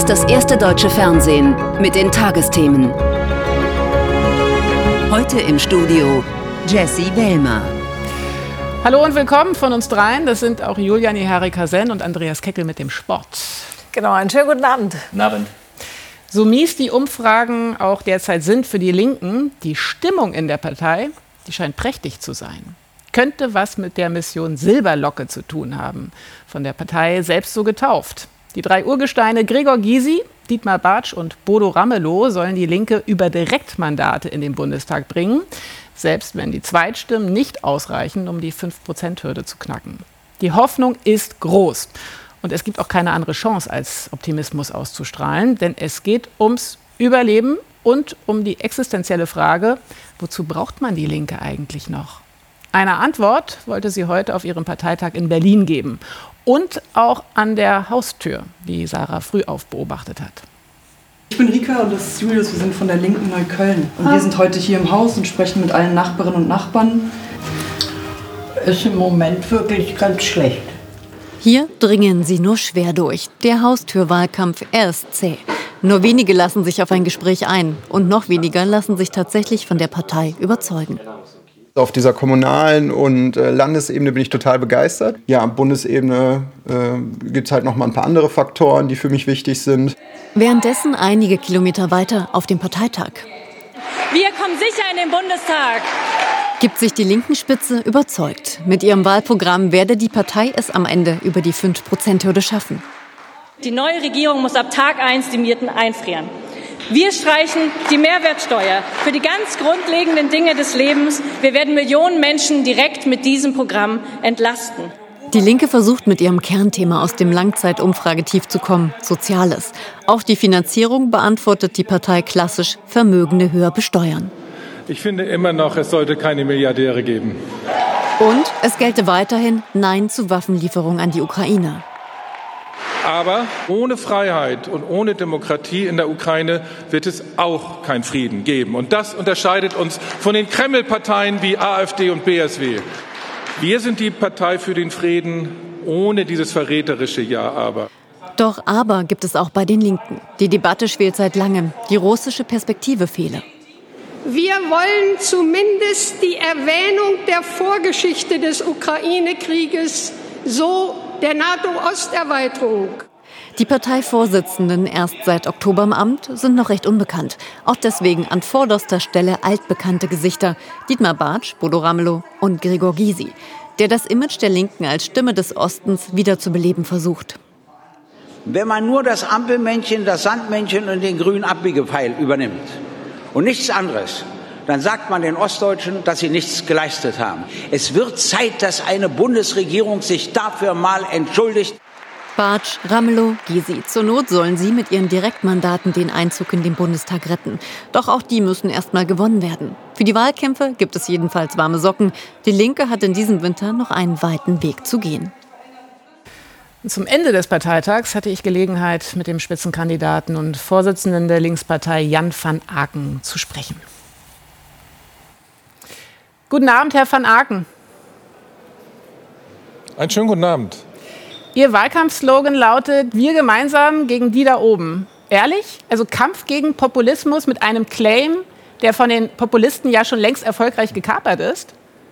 ist das erste deutsche Fernsehen mit den Tagesthemen. Heute im Studio Jessie Wellmer. Hallo und willkommen von uns dreien. Das sind auch Julian Ihari-Kasen und Andreas Keckel mit dem Sport. Genau, einen schönen guten Abend. Guten Abend. So mies die Umfragen auch derzeit sind für die Linken, die Stimmung in der Partei, die scheint prächtig zu sein. Könnte was mit der Mission Silberlocke zu tun haben. Von der Partei selbst so getauft. Die drei Urgesteine Gregor Gysi, Dietmar Bartsch und Bodo Ramelow sollen die Linke über Direktmandate in den Bundestag bringen, selbst wenn die Zweitstimmen nicht ausreichen, um die 5%-Hürde zu knacken. Die Hoffnung ist groß. Und es gibt auch keine andere Chance, als Optimismus auszustrahlen, denn es geht ums Überleben und um die existenzielle Frage, wozu braucht man die Linke eigentlich noch? Eine Antwort wollte sie heute auf ihrem Parteitag in Berlin geben. Und auch an der Haustür, wie Sarah Frühauf beobachtet hat. Ich bin Rika und das ist Julius, wir sind von der Linken Neukölln. Und wir sind heute hier im Haus und sprechen mit allen Nachbarinnen und Nachbarn. Ist im Moment wirklich ganz schlecht. Hier dringen sie nur schwer durch. Der Haustürwahlkampf, er ist zäh. Nur wenige lassen sich auf ein Gespräch ein. Und noch weniger lassen sich tatsächlich von der Partei überzeugen. Auf dieser kommunalen und Landesebene bin ich total begeistert. Ja, auf Bundesebene gibt es halt noch mal ein paar andere Faktoren, die für mich wichtig sind. Währenddessen einige Kilometer weiter auf dem Parteitag. Wir kommen sicher in den Bundestag. Gibt sich die Linken-Spitze überzeugt. Mit ihrem Wahlprogramm werde die Partei es am Ende über die 5%-Hürde schaffen. Die neue Regierung muss ab Tag 1 die Mieten einfrieren. Wir streichen die Mehrwertsteuer für die ganz grundlegenden Dinge des Lebens. Wir werden Millionen Menschen direkt mit diesem Programm entlasten. Die Linke versucht mit ihrem Kernthema aus dem Langzeitumfragetief zu kommen, Soziales. Auch die Finanzierung beantwortet die Partei klassisch, Vermögende höher besteuern. Ich finde immer noch, es sollte keine Milliardäre geben. Und es gelte weiterhin Nein zu Waffenlieferung an die Ukraine. Aber ohne Freiheit und ohne Demokratie in der Ukraine wird es auch keinen Frieden geben. Und das unterscheidet uns von den Kreml-Parteien wie AfD und BSW. Wir sind die Partei für den Frieden ohne dieses verräterische Ja-Aber. Doch Aber gibt es auch bei den Linken. Die Debatte schwelt seit langem. Die russische Perspektive fehle. Wir wollen zumindest die Erwähnung der Vorgeschichte des Ukraine-Krieges, so der NATO-Osterweiterung. Die Parteivorsitzenden, erst seit Oktober im Amt, sind noch recht unbekannt. Auch deswegen an vorderster Stelle altbekannte Gesichter. Dietmar Bartsch, Bodo Ramelow und Gregor Gysi, der das Image der Linken als Stimme des Ostens wieder zu beleben versucht. Wenn man nur das Ampelmännchen, das Sandmännchen und den grünen Abbiegepfeil übernimmt und nichts anderes, dann sagt man den Ostdeutschen, dass sie nichts geleistet haben. Es wird Zeit, dass eine Bundesregierung sich dafür mal entschuldigt. Bartsch, Ramelow, Gysi. Zur Not sollen sie mit ihren Direktmandaten den Einzug in den Bundestag retten. Doch auch die müssen erst mal gewonnen werden. Für die Wahlkämpfe gibt es jedenfalls warme Socken. Die Linke hat in diesem Winter noch einen weiten Weg zu gehen. Zum Ende des Parteitags hatte ich Gelegenheit, mit dem Spitzenkandidaten und Vorsitzenden der Linkspartei Jan van Aken zu sprechen. Guten Abend, Herr van Aken. Einen schönen guten Abend. Ihr Wahlkampfslogan lautet: Wir gemeinsam gegen die da oben. Ehrlich? Also Kampf gegen Populismus mit einem Claim, der von den Populisten ja schon längst erfolgreich gekapert ist?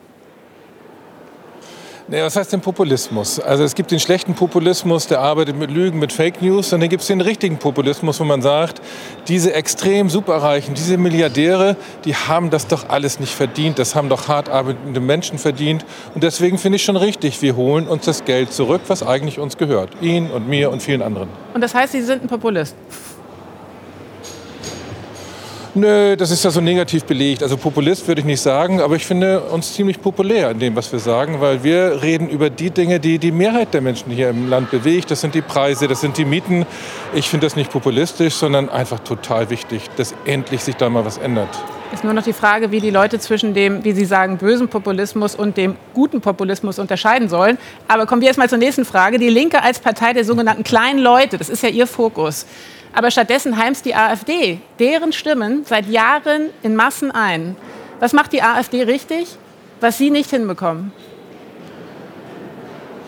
Nee, was heißt denn Populismus? Also es gibt den schlechten Populismus, der arbeitet mit Lügen, mit Fake News. Und dann gibt es den richtigen Populismus, wo man sagt, diese extrem Superreichen, diese Milliardäre, die haben das doch alles nicht verdient. Das haben doch hart arbeitende Menschen verdient. Und deswegen finde ich schon richtig, wir holen uns das Geld zurück, was eigentlich uns gehört. Ihnen und mir und vielen anderen. Und das heißt, Sie sind ein Populist? Nö, das ist ja so negativ belegt. Also Populist würde ich nicht sagen, aber ich finde uns ziemlich populär in dem, was wir sagen, weil wir reden über die Dinge, die die Mehrheit der Menschen hier im Land bewegt. Das sind die Preise, das sind die Mieten. Ich finde das nicht populistisch, sondern einfach total wichtig, dass endlich sich da mal was ändert. Ist nur noch die Frage, wie die Leute zwischen dem, wie Sie sagen, bösen Populismus und dem guten Populismus unterscheiden sollen. Aber kommen wir erst mal zur nächsten Frage. Die Linke als Partei der sogenannten kleinen Leute, das ist ja Ihr Fokus. Aber stattdessen heimst die AfD deren Stimmen seit Jahren in Massen ein. Was macht die AfD richtig, was Sie nicht hinbekommen?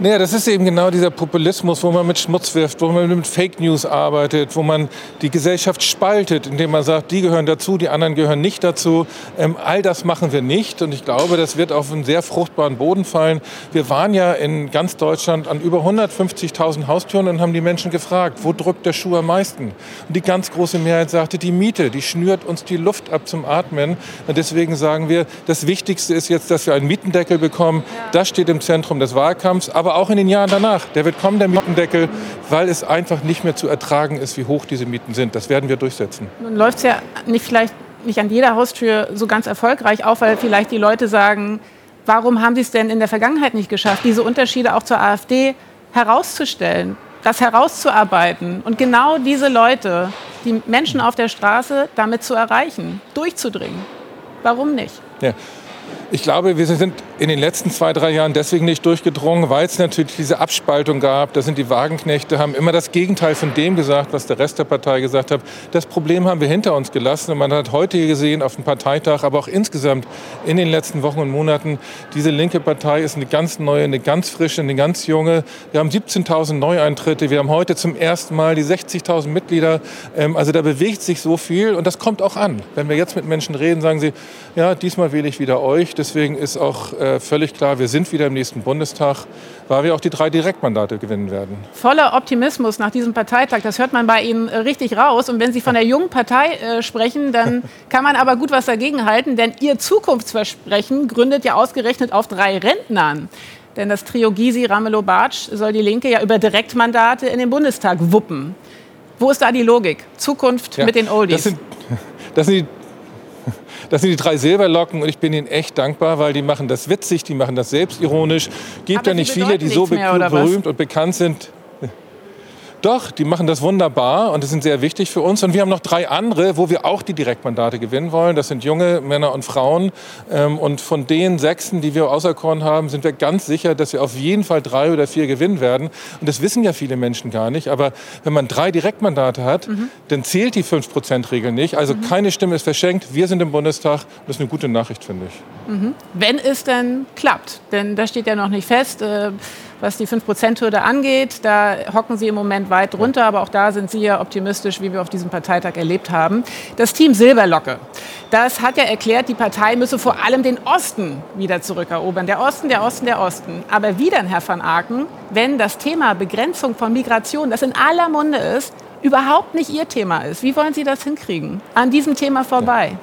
Naja, das ist eben genau dieser Populismus, wo man mit Schmutz wirft, wo man mit Fake News arbeitet, wo man die Gesellschaft spaltet, indem man sagt, die gehören dazu, die anderen gehören nicht dazu. All das machen wir nicht und ich glaube, das wird auf einen sehr fruchtbaren Boden fallen. Wir waren ja in ganz Deutschland an über 150.000 Haustüren und haben die Menschen gefragt, wo drückt der Schuh am meisten? Und die ganz große Mehrheit sagte, die Miete, die schnürt uns die Luft ab zum Atmen. Und deswegen sagen wir, das Wichtigste ist jetzt, dass wir einen Mietendeckel bekommen. Das steht im Zentrum des Wahlkampfs, aber auch in den Jahren danach. Der wird kommen, der Mietendeckel, weil es einfach nicht mehr zu ertragen ist, wie hoch diese Mieten sind. Das werden wir durchsetzen. Nun läuft es ja vielleicht nicht an jeder Haustür so ganz erfolgreich auf, weil vielleicht die Leute sagen, warum haben sie es denn in der Vergangenheit nicht geschafft, diese Unterschiede auch zur AfD herauszustellen, das herauszuarbeiten und genau diese Leute, die Menschen auf der Straße, damit zu erreichen, durchzudringen. Warum nicht? Ja. Ich glaube, wir sind in den letzten 2-3 Jahren deswegen nicht durchgedrungen, weil es natürlich diese Abspaltung gab. Da sind die Wagenknechte, haben immer das Gegenteil von dem gesagt, was der Rest der Partei gesagt hat. Das Problem haben wir hinter uns gelassen. Und man hat heute gesehen auf dem Parteitag, aber auch insgesamt in den letzten Wochen und Monaten, diese linke Partei ist eine ganz neue, eine ganz frische, eine ganz junge. Wir haben 17.000 Neueintritte. Wir haben heute zum ersten Mal die 60.000 Mitglieder. Also da bewegt sich so viel und das kommt auch an. Wenn wir jetzt mit Menschen reden, sagen sie, ja, diesmal wähle ich wieder euch. Deswegen ist auch völlig klar, wir sind wieder im nächsten Bundestag, weil wir auch die 3 Direktmandate gewinnen werden. Voller Optimismus nach diesem Parteitag, das hört man bei Ihnen richtig raus. Und wenn Sie von der jungen Partei sprechen, dann kann man aber gut was dagegen halten, denn Ihr Zukunftsversprechen gründet ja ausgerechnet auf 3 Rentnern. Denn das Trio Gysi, Ramelow, Bartsch soll die Linke ja über Direktmandate in den Bundestag wuppen. Wo ist da die Logik? Zukunft mit den Oldies. Das sind die 3 Silberlocken und ich bin ihnen echt dankbar, weil die machen das witzig, die machen das selbstironisch. Gibt ja nicht viele, die so berühmt und bekannt sind. Doch, die machen das wunderbar und das sind sehr wichtig für uns. Und wir haben noch 3 andere, wo wir auch die Direktmandate gewinnen wollen. Das sind junge Männer und Frauen. Und von den 6, die wir auserkoren haben, sind wir ganz sicher, dass wir auf jeden Fall 3 oder 4 gewinnen werden. Und das wissen ja viele Menschen gar nicht. Aber wenn man 3 Direktmandate hat, dann zählt die 5%-Regel nicht. Also keine Stimme ist verschenkt. Wir sind im Bundestag. Das ist eine gute Nachricht, finde ich. Wenn es denn klappt. Denn das steht ja noch nicht fest. Was die 5%-Hürde angeht, da hocken Sie im Moment weit drunter, aber auch da sind Sie ja optimistisch, wie wir auf diesem Parteitag erlebt haben. Das Team Silberlocke, das hat ja erklärt, die Partei müsse vor allem den Osten wieder zurückerobern. Der Osten, der Osten, der Osten. Aber wie dann, Herr van Aken, wenn das Thema Begrenzung von Migration, das in aller Munde ist, überhaupt nicht Ihr Thema ist? Wie wollen Sie das hinkriegen? An diesem Thema vorbei?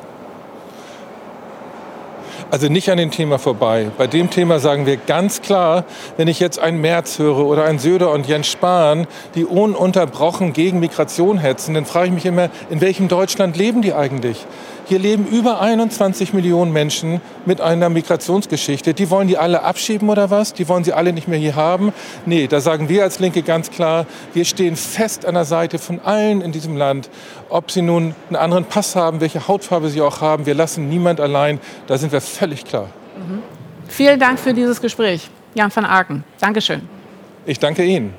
Also nicht an dem Thema vorbei. Bei dem Thema sagen wir ganz klar, wenn ich jetzt einen Merz höre oder einen Söder und Jens Spahn, die ununterbrochen gegen Migration hetzen, dann frage ich mich immer, in welchem Deutschland leben die eigentlich? Hier leben über 21 Millionen Menschen mit einer Migrationsgeschichte. Die wollen die alle abschieben oder was? Die wollen sie alle nicht mehr hier haben? Nee, da sagen wir als Linke ganz klar, wir stehen fest an der Seite von allen in diesem Land. Ob sie nun einen anderen Pass haben, welche Hautfarbe sie auch haben, wir lassen niemand allein. Da sind wir völlig klar. Vielen Dank für dieses Gespräch, Jan van Aken. Dankeschön. Ich danke Ihnen.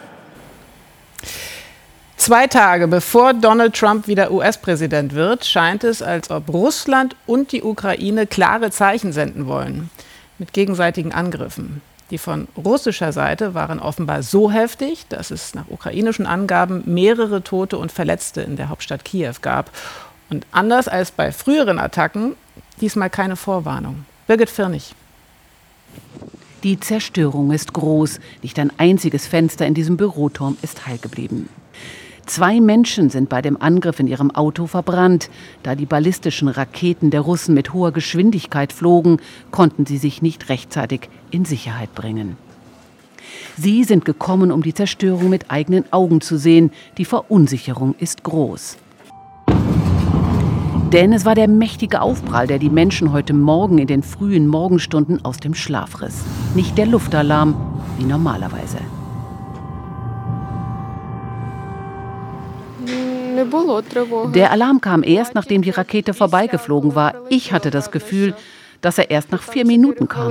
2 Tage bevor Donald Trump wieder US-Präsident wird, scheint es, als ob Russland und die Ukraine klare Zeichen senden wollen. Mit gegenseitigen Angriffen. Die von russischer Seite waren offenbar so heftig, dass es nach ukrainischen Angaben mehrere Tote und Verletzte in der Hauptstadt Kiew gab. Und anders als bei früheren Attacken, diesmal keine Vorwarnung. Birgit Firnig. Die Zerstörung ist groß. Nicht ein einziges Fenster in diesem Büroturm ist heil geblieben. 2 Menschen sind bei dem Angriff in ihrem Auto verbrannt. Da die ballistischen Raketen der Russen mit hoher Geschwindigkeit flogen, konnten sie sich nicht rechtzeitig in Sicherheit bringen. Sie sind gekommen, um die Zerstörung mit eigenen Augen zu sehen. Die Verunsicherung ist groß. Denn es war der mächtige Aufprall, der die Menschen heute Morgen in den frühen Morgenstunden aus dem Schlaf riss. Nicht der Luftalarm, wie normalerweise. Der Alarm kam erst, nachdem die Rakete vorbeigeflogen war. Ich hatte das Gefühl, dass er erst nach 4 Minuten kam.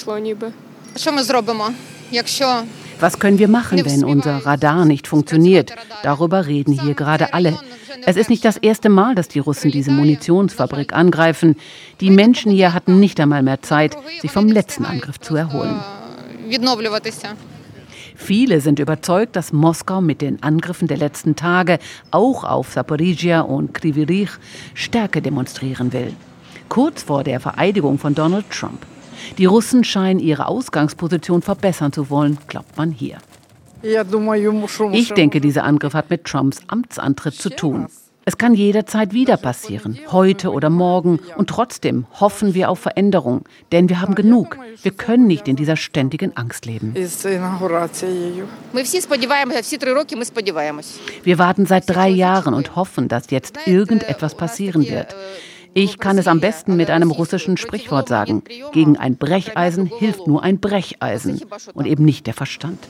Was können wir machen, wenn unser Radar nicht funktioniert? Darüber reden hier gerade alle. Es ist nicht das erste Mal, dass die Russen diese Munitionsfabrik angreifen. Die Menschen hier hatten nicht einmal mehr Zeit, sich vom letzten Angriff zu erholen. Viele sind überzeugt, dass Moskau mit den Angriffen der letzten Tage auch auf Saporizhia und Kryvyi Rih Stärke demonstrieren will. Kurz vor der Vereidigung von Donald Trump. Die Russen scheinen ihre Ausgangsposition verbessern zu wollen, glaubt man hier. Ich denke, dieser Angriff hat mit Trumps Amtsantritt zu tun. Es kann jederzeit wieder passieren, heute oder morgen. Und trotzdem hoffen wir auf Veränderung, denn wir haben genug. Wir können nicht in dieser ständigen Angst leben. Wir warten seit 3 Jahren und hoffen, dass jetzt irgendetwas passieren wird. Ich kann es am besten mit einem russischen Sprichwort sagen. Gegen ein Brecheisen hilft nur ein Brecheisen und eben nicht der Verstand.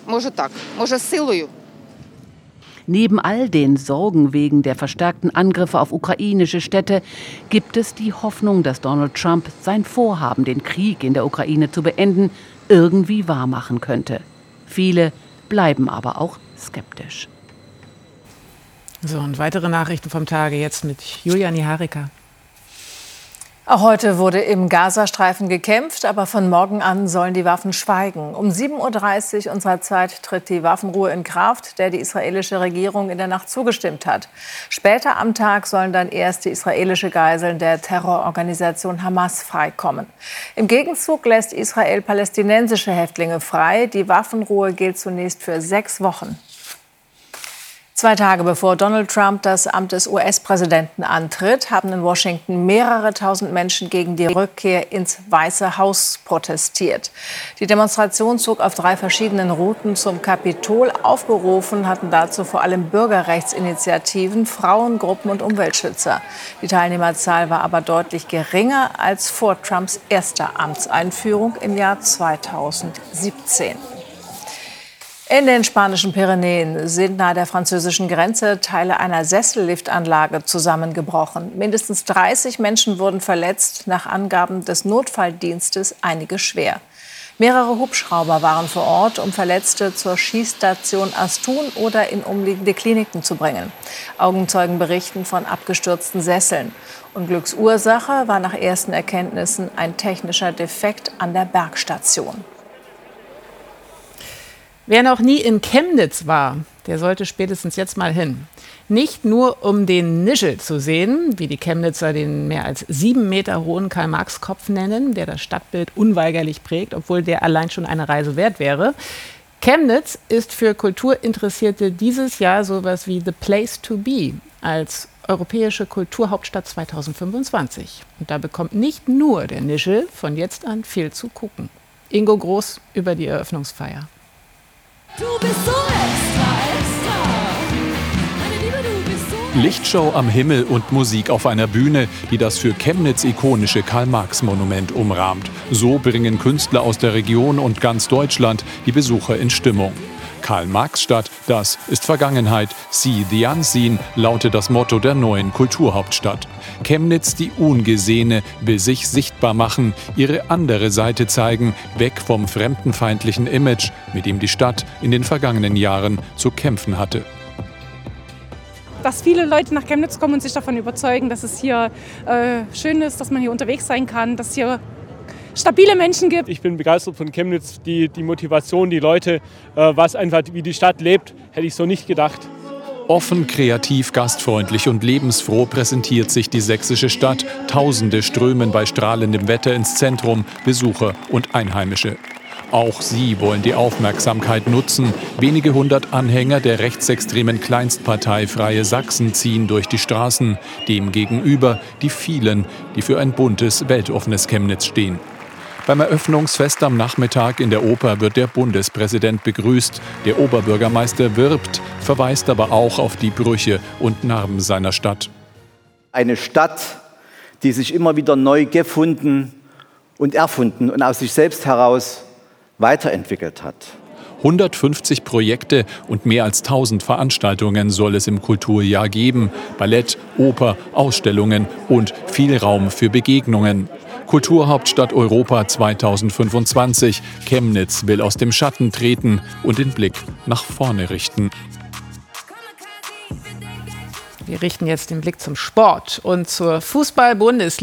Neben all den Sorgen wegen der verstärkten Angriffe auf ukrainische Städte gibt es die Hoffnung, dass Donald Trump sein Vorhaben, den Krieg in der Ukraine zu beenden, irgendwie wahrmachen könnte. Viele bleiben aber auch skeptisch. So, und weitere Nachrichten vom Tage jetzt mit Julia Niharika. Auch heute wurde im Gazastreifen gekämpft, aber von morgen an sollen die Waffen schweigen. Um 7:30 Uhr unserer Zeit tritt die Waffenruhe in Kraft, der die israelische Regierung in der Nacht zugestimmt hat. Später am Tag sollen dann erst die israelische Geiseln der Terrororganisation Hamas freikommen. Im Gegenzug lässt Israel palästinensische Häftlinge frei. Die Waffenruhe gilt zunächst für 6 Wochen. 2 Tage bevor Donald Trump das Amt des US-Präsidenten antritt, haben in Washington mehrere tausend Menschen gegen die Rückkehr ins Weiße Haus protestiert. Die Demonstration zog auf 3 verschiedenen Routen zum Kapitol. Aufgerufen hatten dazu vor allem Bürgerrechtsinitiativen, Frauengruppen und Umweltschützer. Die Teilnehmerzahl war aber deutlich geringer als vor Trumps erster Amtseinführung im Jahr 2017. In den spanischen Pyrenäen sind nahe der französischen Grenze Teile einer Sesselliftanlage zusammengebrochen. Mindestens 30 Menschen wurden verletzt, nach Angaben des Notfalldienstes einige schwer. Mehrere Hubschrauber waren vor Ort, um Verletzte zur Schießstation Astún oder in umliegende Kliniken zu bringen. Augenzeugen berichten von abgestürzten Sesseln. Unglücksursache war nach ersten Erkenntnissen ein technischer Defekt an der Bergstation. Wer noch nie in Chemnitz war, der sollte spätestens jetzt mal hin. Nicht nur, um den Nischel zu sehen, wie die Chemnitzer den mehr als 7 Meter hohen Karl-Marx-Kopf nennen, der das Stadtbild unweigerlich prägt, obwohl der allein schon eine Reise wert wäre. Chemnitz ist für Kulturinteressierte dieses Jahr sowas wie the place to be als europäische Kulturhauptstadt 2025. Und da bekommt nicht nur der Nischel von jetzt an viel zu gucken. Ingo Groß über die Eröffnungsfeier. Du bist so extra, extra. Meine Liebe, du bist so... Lichtshow am Himmel und Musik auf einer Bühne, die das für Chemnitz ikonische Karl-Marx-Monument umrahmt. So bringen Künstler aus der Region und ganz Deutschland die Besucher in Stimmung. Karl-Marx-Stadt, das ist Vergangenheit. See the Unseen lautet das Motto der neuen Kulturhauptstadt. Chemnitz, die Ungesehene, will sich sichtbar machen, ihre andere Seite zeigen, weg vom fremdenfeindlichen Image, mit dem die Stadt in den vergangenen Jahren zu kämpfen hatte. Dass viele Leute nach Chemnitz kommen und sich davon überzeugen, dass es hier schön ist, dass man hier unterwegs sein kann, dass hier stabile Menschen gibt. Ich bin begeistert von Chemnitz, die Motivation, die Leute, was einfach wie die Stadt lebt, hätte ich so nicht gedacht. Offen, kreativ, gastfreundlich und lebensfroh präsentiert sich die sächsische Stadt. Tausende strömen bei strahlendem Wetter ins Zentrum, Besucher und Einheimische. Auch sie wollen die Aufmerksamkeit nutzen. Wenige hundert Anhänger der rechtsextremen Kleinstpartei Freie Sachsen ziehen durch die Straßen. Demgegenüber die vielen, die für ein buntes, weltoffenes Chemnitz stehen. Beim Eröffnungsfest am Nachmittag in der Oper wird der Bundespräsident begrüßt. Der Oberbürgermeister wirbt, verweist aber auch auf die Brüche und Narben seiner Stadt. Eine Stadt, die sich immer wieder neu gefunden und erfunden und aus sich selbst heraus weiterentwickelt hat. 150 Projekte und mehr als 1000 Veranstaltungen soll es im Kulturjahr geben. Ballett, Oper, Ausstellungen und viel Raum für Begegnungen. Kulturhauptstadt Europa 2025. Chemnitz will aus dem Schatten treten und den Blick nach vorne richten. Wir richten jetzt den Blick zum Sport und zur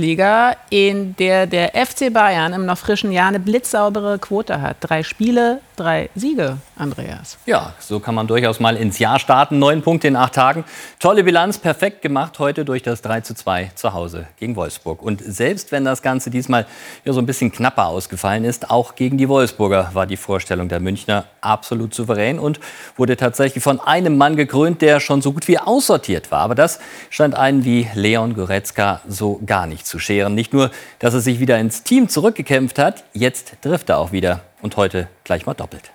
Fußball-Bundesliga, in der der FC Bayern im noch frischen Jahr eine blitzsaubere Quote hat. 3 Spiele, 3 Siege, Andreas. Ja, so kann man durchaus mal ins Jahr starten. 9 Punkte in 8 Tagen. Tolle Bilanz, perfekt gemacht heute durch das 3:2 zu Hause gegen Wolfsburg. Und selbst wenn das Ganze diesmal ja so ein bisschen knapper ausgefallen ist, auch gegen die Wolfsburger war die Vorstellung der Münchner absolut souverän und wurde tatsächlich von einem Mann gekrönt, der schon so gut wie aussortiert war. Aber das scheint einen wie Leon Goretzka so gar nicht zu scheren. Nicht nur, dass er sich wieder ins Team zurückgekämpft hat, jetzt trifft er auch wieder. Und heute gleich mal doppelt.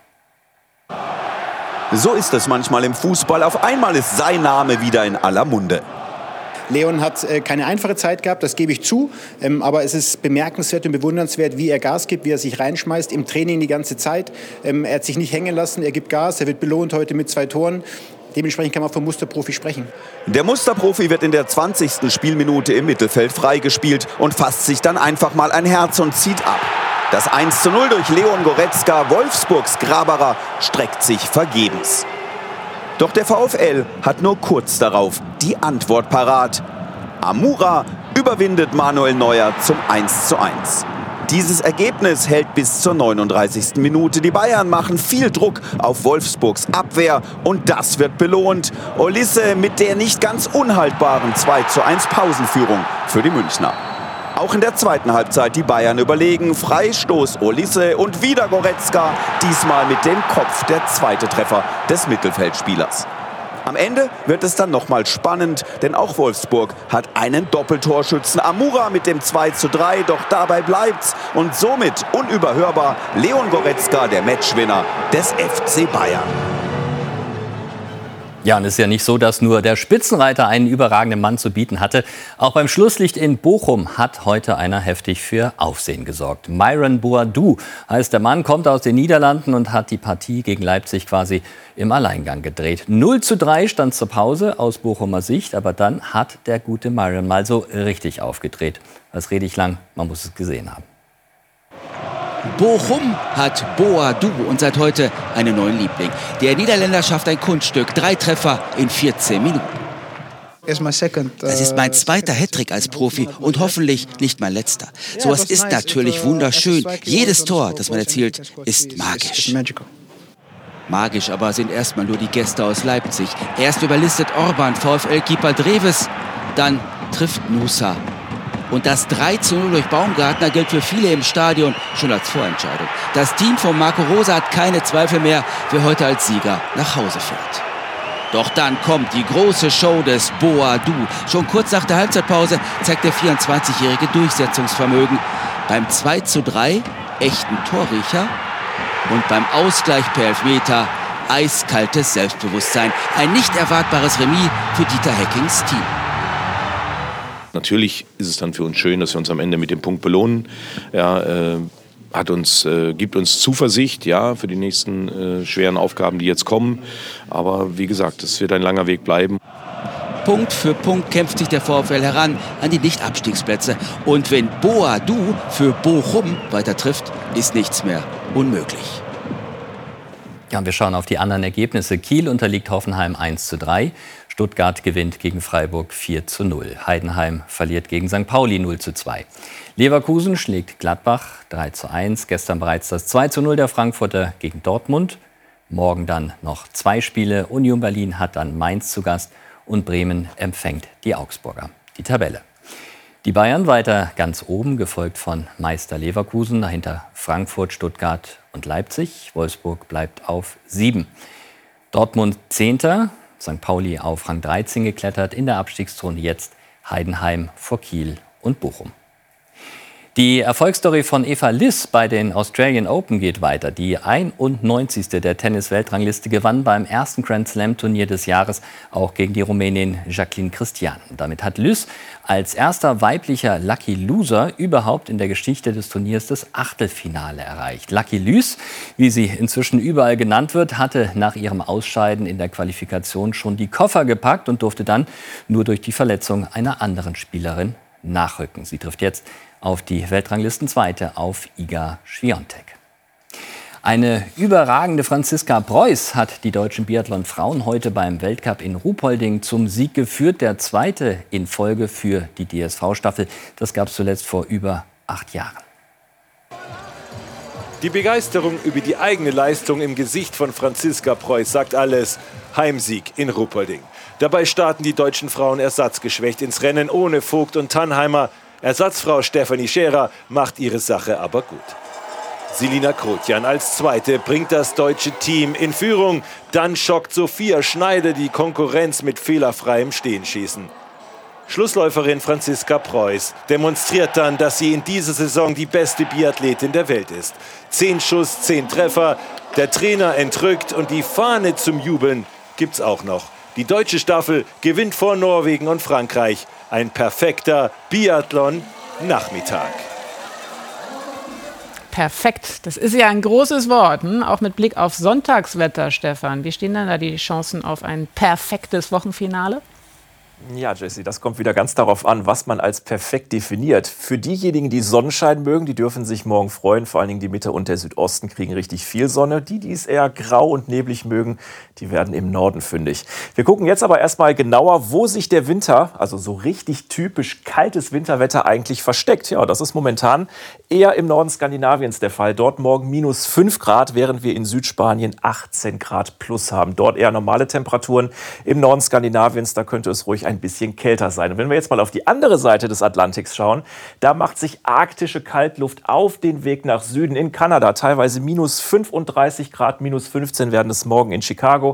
So ist es manchmal im Fußball. Auf einmal ist sein Name wieder in aller Munde. Leon hat keine einfache Zeit gehabt, das gebe ich zu. Aber es ist bemerkenswert und bewundernswert, wie er Gas gibt, wie er sich reinschmeißt, im Training die ganze Zeit. Er hat sich nicht hängen lassen, er gibt Gas, er wird belohnt heute mit 2 Toren. Dementsprechend kann man vom Musterprofi sprechen. Der Musterprofi wird in der 20. Spielminute im Mittelfeld freigespielt und fasst sich dann einfach mal ein Herz und zieht ab. Das 1:0 durch Leon Goretzka, Wolfsburgs Graberer, streckt sich vergebens. Doch der VfL hat nur kurz darauf die Antwort parat. Amoura überwindet Manuel Neuer zum 1:1. Dieses Ergebnis hält bis zur 39. Minute. Die Bayern machen viel Druck auf Wolfsburgs Abwehr und das wird belohnt. Olise mit der nicht ganz unhaltbaren 2:1 Pausenführung für die Münchner. Auch in der zweiten Halbzeit die Bayern überlegen. Freistoß Olise und wieder Goretzka, diesmal mit dem Kopf der zweite Treffer des Mittelfeldspielers. Am Ende wird es dann nochmal spannend, denn auch Wolfsburg hat einen Doppeltorschützen. Amoura mit dem 2:3, doch dabei bleibt's. Und somit unüberhörbar Leon Goretzka, der Matchwinner des FC Bayern. Ja, und es ist ja nicht so, dass nur der Spitzenreiter einen überragenden Mann zu bieten hatte. Auch beim Schlusslicht in Bochum hat heute einer heftig für Aufsehen gesorgt. Myron Boadou heißt der Mann, kommt aus den Niederlanden und hat die Partie gegen Leipzig quasi im Alleingang gedreht. 0:3 stand zur Pause aus Bochumer Sicht, aber dann hat der gute Myron mal so richtig aufgedreht. Was rede ich lang, man muss es gesehen haben. Bochum hat Boadou und seit heute einen neuen Liebling. Der Niederländer schafft ein Kunststück, 3 Treffer in 14 Minuten. Das ist mein zweiter Hattrick als Profi und hoffentlich nicht mein letzter. Sowas ist natürlich wunderschön. Jedes Tor, das man erzielt, ist magisch. Magisch aber sind erstmal nur die Gäste aus Leipzig. Erst überlistet Orban VfL-Keeper Dreves, dann trifft Nusa. Und das 3:0 durch Baumgartner gilt für viele im Stadion schon als Vorentscheidung. Das Team von Marco Rose hat keine Zweifel mehr, wer heute als Sieger nach Hause fährt. Doch dann kommt die große Show des Boadou. Schon kurz nach der Halbzeitpause zeigt der 24-jährige Durchsetzungsvermögen. Beim 2:3 echten Torriecher und beim Ausgleich per Elfmeter eiskaltes Selbstbewusstsein. Ein nicht erwartbares Remis für Dieter Heckings Team. Natürlich ist es dann für uns schön, dass wir uns am Ende mit dem Punkt belohnen. Ja, gibt uns Zuversicht, ja, für die nächsten schweren Aufgaben, die jetzt kommen. Aber wie gesagt, es wird ein langer Weg bleiben. Punkt für Punkt kämpft sich der VfL heran an die Nicht-Abstiegsplätze. Und wenn Boadou für Bochum weiter trifft, ist nichts mehr unmöglich. Ja, wir schauen auf die anderen Ergebnisse. Kiel unterliegt Hoffenheim 1:3. Stuttgart gewinnt gegen Freiburg 4:0. Heidenheim verliert gegen St. Pauli 0:2. Leverkusen schlägt Gladbach 3:1. Gestern bereits das 2:0 der Frankfurter gegen Dortmund. Morgen dann noch 2 Spiele. Union Berlin hat dann Mainz zu Gast und Bremen empfängt die Augsburger. Die Tabelle. Die Bayern weiter ganz oben, gefolgt von Meister Leverkusen, dahinter Frankfurt, Stuttgart und Leipzig. Wolfsburg bleibt auf 7. Dortmund 10. St. Pauli auf Rang 13 geklettert, in der Abstiegszone jetzt Heidenheim vor Kiel und Bochum. Die Erfolgsstory von Eva Liss bei den Australian Open geht weiter. Die 91. der Tennis-Weltrangliste gewann beim ersten Grand-Slam-Turnier des Jahres auch gegen die Rumänin Jacqueline Christian. Damit hat Liss als erster weiblicher Lucky Loser überhaupt in der Geschichte des Turniers das Achtelfinale erreicht. Lucky Lys, wie sie inzwischen überall genannt wird, hatte nach ihrem Ausscheiden in der Qualifikation schon die Koffer gepackt und durfte dann nur durch die Verletzung einer anderen Spielerin nachrücken. Sie trifft jetzt auf die Weltranglistenzweite, auf Iga Swiatek. Eine überragende Franziska Preuß hat die deutschen Biathlon-Frauen heute beim Weltcup in Ruhpolding zum Sieg geführt. Der zweite in Folge für die DSV-Staffel. Das gab es zuletzt vor über 8 Jahren. Die Begeisterung über die eigene Leistung im Gesicht von Franziska Preuß sagt alles. Heimsieg in Ruppolding. Dabei starten die deutschen Frauen ersatzgeschwächt ins Rennen ohne Vogt und Tannheimer. Ersatzfrau Stefanie Scherer macht ihre Sache aber gut. Selina Krotjan als Zweite bringt das deutsche Team in Führung. Dann schockt Sophia Schneider die Konkurrenz mit fehlerfreiem Stehenschießen. Schlussläuferin Franziska Preuß demonstriert dann, dass sie in dieser Saison die beste Biathletin der Welt ist. 10 Schuss, 10 Treffer, der Trainer entrückt und die Fahne zum Jubeln gibt's auch noch. Die deutsche Staffel gewinnt vor Norwegen und Frankreich. Ein perfekter Biathlon-Nachmittag. Perfekt, das ist ja ein großes Wort, auch mit Blick auf Sonntagswetter, Stefan. Wie stehen denn da die Chancen auf ein perfektes Wochenfinale? Ja, Jessie, das kommt wieder ganz darauf an, was man als perfekt definiert. Für diejenigen, die Sonnenschein mögen, die dürfen sich morgen freuen. Vor allen Dingen die Mitte und der Südosten kriegen richtig viel Sonne. Die, die es eher grau und neblig mögen, die werden im Norden fündig. Wir gucken jetzt aber erstmal genauer, wo sich der Winter, also so richtig typisch kaltes Winterwetter eigentlich versteckt. Ja, das ist momentan eher im Norden Skandinaviens der Fall. Dort morgen minus 5 Grad, während wir in Südspanien 18 Grad plus haben. Dort eher normale Temperaturen. Im Norden Skandinaviens, da könnte es ruhig ein bisschen kälter sein. Und wenn wir jetzt mal auf die andere Seite des Atlantiks schauen, da macht sich arktische Kaltluft auf den Weg nach Süden in Kanada. Teilweise minus 35 Grad, minus 15 werden es morgen in Chicago,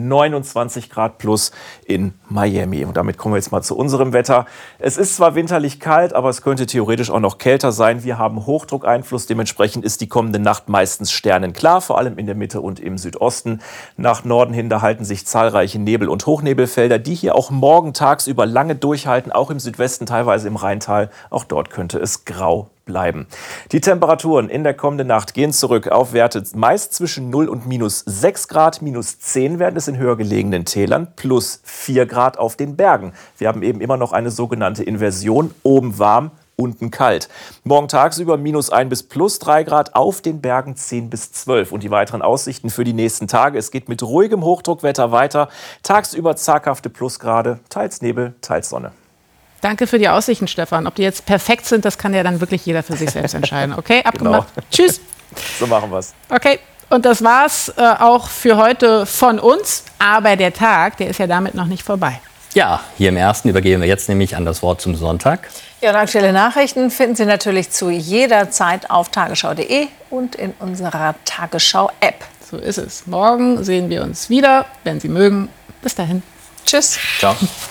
29 Grad plus in Miami. Und damit kommen wir jetzt mal zu unserem Wetter. Es ist zwar winterlich kalt, aber es könnte theoretisch auch noch kälter sein. Wir haben Hochdruckeinfluss. Dementsprechend ist die kommende Nacht meistens sternenklar, vor allem in der Mitte und im Südosten. Nach Norden hin, da halten sich zahlreiche Nebel- und Hochnebelfelder, die hier auch morgen tagsüber lange durchhalten, auch im Südwesten, teilweise im Rheintal. Auch dort könnte es grau bleiben. Die Temperaturen in der kommenden Nacht gehen zurück auf Werte meist zwischen 0 und minus 6 Grad. Minus 10 werden es in höher gelegenen Tälern, plus 4 Grad auf den Bergen. Wir haben eben immer noch eine sogenannte Inversion, oben warm, unten kalt. Morgen tagsüber minus 1 bis plus 3 Grad, auf den Bergen 10 bis 12. Und die weiteren Aussichten für die nächsten Tage: Es geht mit ruhigem Hochdruckwetter weiter. Tagsüber zaghafte Plusgrade, teils Nebel, teils Sonne. Danke für die Aussichten, Stefan. Ob die jetzt perfekt sind, das kann ja dann wirklich jeder für sich selbst entscheiden. Okay, abgemacht. Genau. Tschüss. So machen wir's. Okay, und das war's auch für heute von uns. Aber der Tag, der ist ja damit noch nicht vorbei. Ja, hier im Ersten übergeben wir jetzt nämlich an das Wort zum Sonntag. Ja, und aktuelle Nachrichten finden Sie natürlich zu jeder Zeit auf tagesschau.de und in unserer Tagesschau-App. So ist es. Morgen sehen wir uns wieder, wenn Sie mögen. Bis dahin. Tschüss. Ciao.